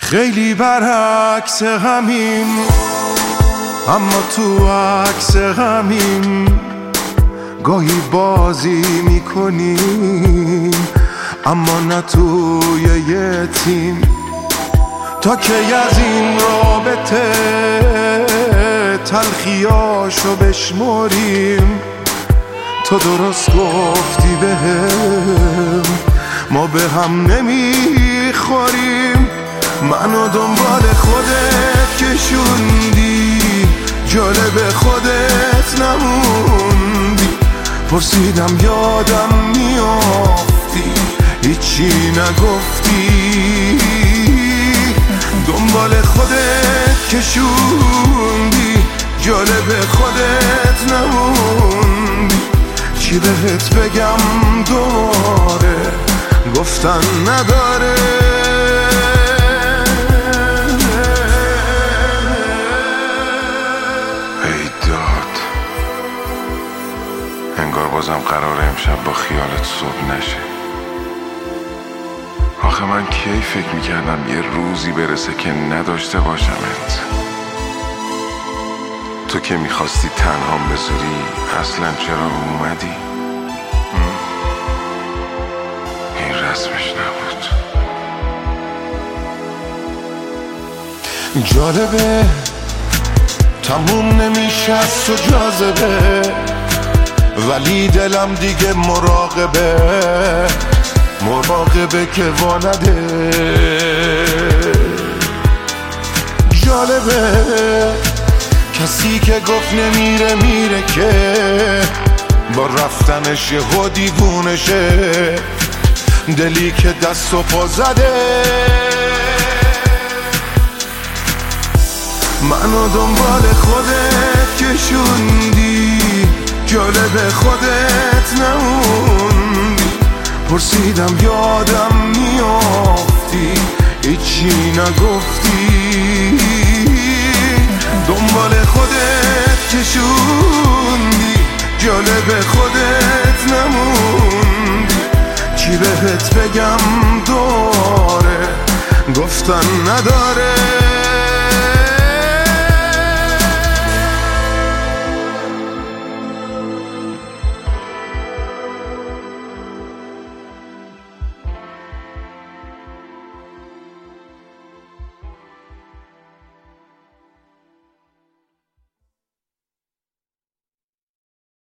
خیلی برعکس همیم، اما تو عکس همیم. گاهی بازی میکنیم اما نه توی یه تیم. تا کی از این رابطه تلخیاشو بشمریم؟ تو درست گفتی بهم ما به هم نمیخوریم. منو دنبال خودت کشوندی، جالب خودت نموندی. پرسیدم یادم میافتی، هیچی نگفتی. دنبال خودت کشوندی، جالب خودت نموندی. چی بهت بگم دوباره، گفتن نداره. ای داد، انگار بازم قراره امشب با خیالت صبح نشه. آخه من کی فکر میکردم یه روزی برسه که نداشته باشمت. تو که میخواستی تنهام بذاری، اصلا چرا اومدی؟ این رسمش نبود. جالبه تموم نمیشه از تو جاذبه، ولی دلم دیگه مراقبه که وانده. جالبه کسی که گفت نمیره میره، که با رفتنش یهو دیوونه شه. دلی که دست و پا زده، منو دنبال خودت کشوندی، جالب خودت نموندی. پرسیدم یادم میافتی، هیچی نگفتی. دنبال خودت کشوندی، جالب خودت نموندی. چی بهت بگم دوباره، گفتن نداره.